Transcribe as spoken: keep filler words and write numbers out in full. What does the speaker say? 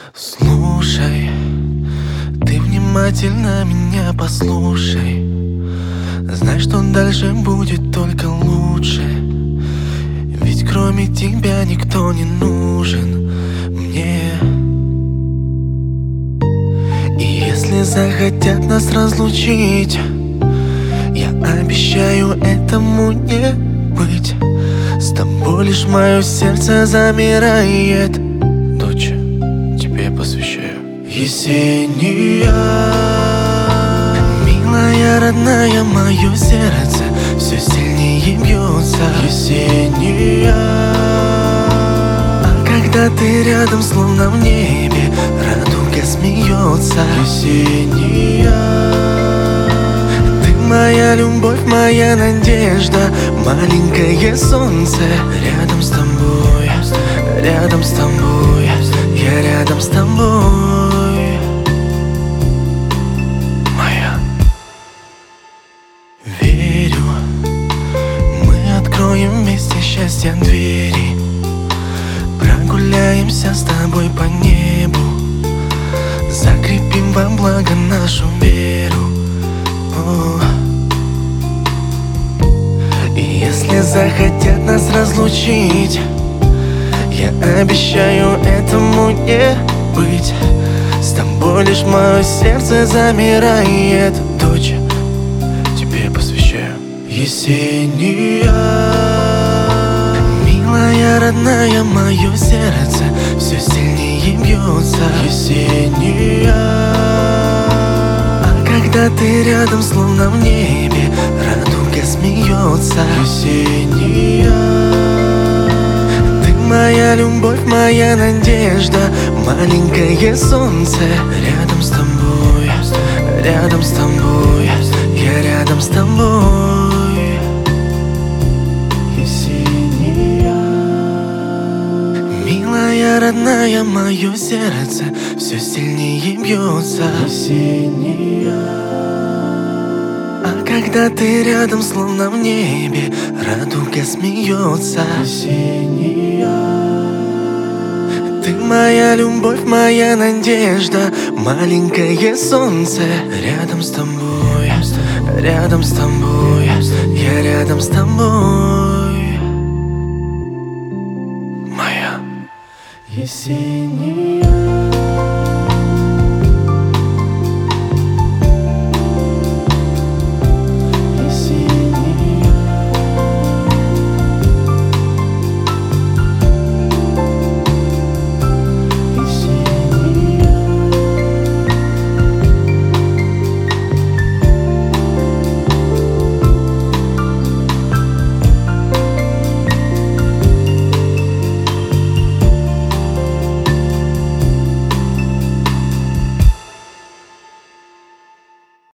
Слушай, ты внимательно меня послушай. Знай, что дальше будет только лучше. Ведь кроме тебя никто не нужен мне. И если захотят нас разлучить, я обещаю этому не быть. С тобой лишь мое сердце замирает. Дочь, тебе я посвящаю. Есения, милая, родная, мое сердце все сильнее бьется. Есения, а когда ты рядом, словно в небе радуга смеется. Есения, моя любовь, моя надежда, маленькое солнце. Рядом с тобой, рядом с тобой, я рядом с тобой, моя. Верю, мы откроем вместе счастья двери. Прогуляемся с тобой по небу, закрепим во благо нашу веру. О. И если захотят нас разлучить, я обещаю этому не быть. С тобой лишь мое сердце замирает. Дочь, тебе я посвящаю. Есения, милая, родная, мое сердце все сильнее бьется. Есения, когда ты рядом, словно в небе радуга смеется. Есения, ты моя любовь, моя надежда, маленькое солнце. Рядом с тобой, рядом с тобой, я рядом с тобой. Есения, милая, родная, мое сердце все сильнее бьется. Есения, а когда ты рядом, словно в небе радуга смеется. Есения, ты моя любовь, моя надежда, маленькое солнце. Рядом с тобой, рядом с тобой, я рядом с тобой, моя. Есения.